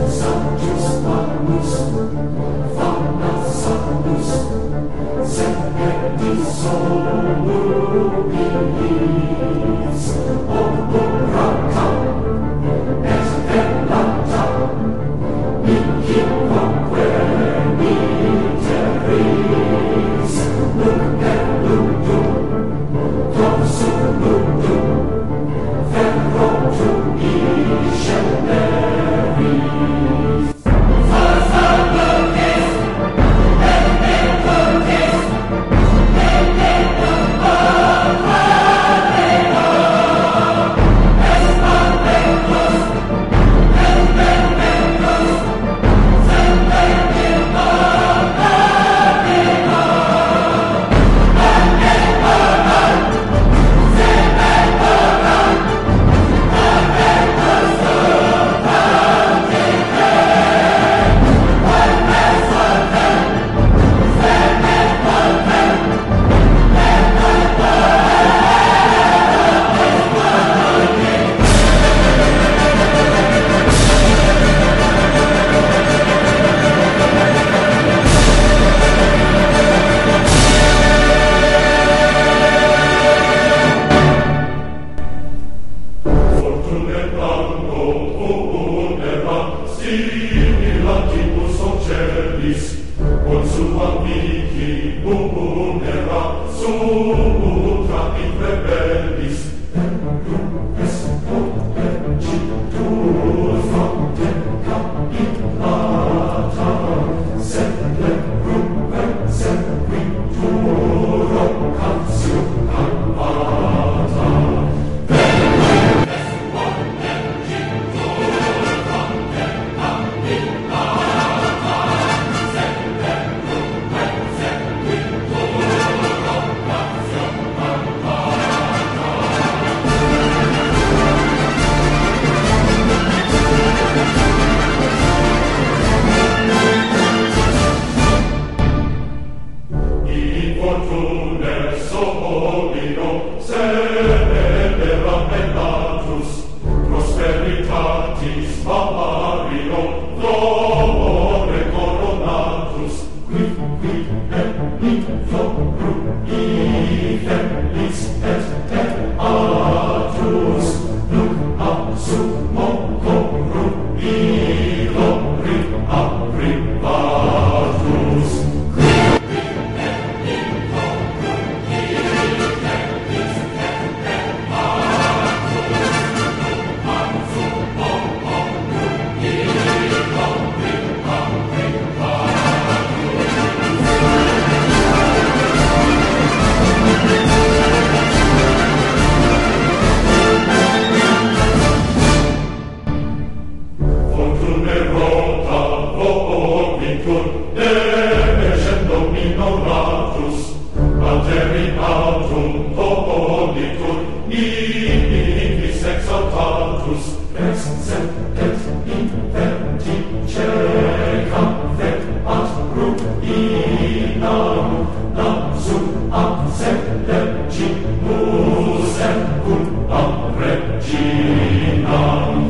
Sanctus Magnus, Fana Sanctus, Semper solubilis, Ombracam, et Velata, Mihi Quaqueriteris, Nunc eludum, Dorsum ludum, Ferrotum isceneris. Similatibus ocellis, consuam mihi munera, sutra implebellis, temprum est potencitur fronte capitata, sed leprum persequiturum calcium calvata. Prosperitatis Mario, Flore coronatus, qui in florum Ifelis et atus, nunc absummo corum ilori aprivatus. Alteritatum politur, nihis exaltatus, exsent et inventi cecam vet ad ruinam, lapsum ad celegimus et cum ad reginam.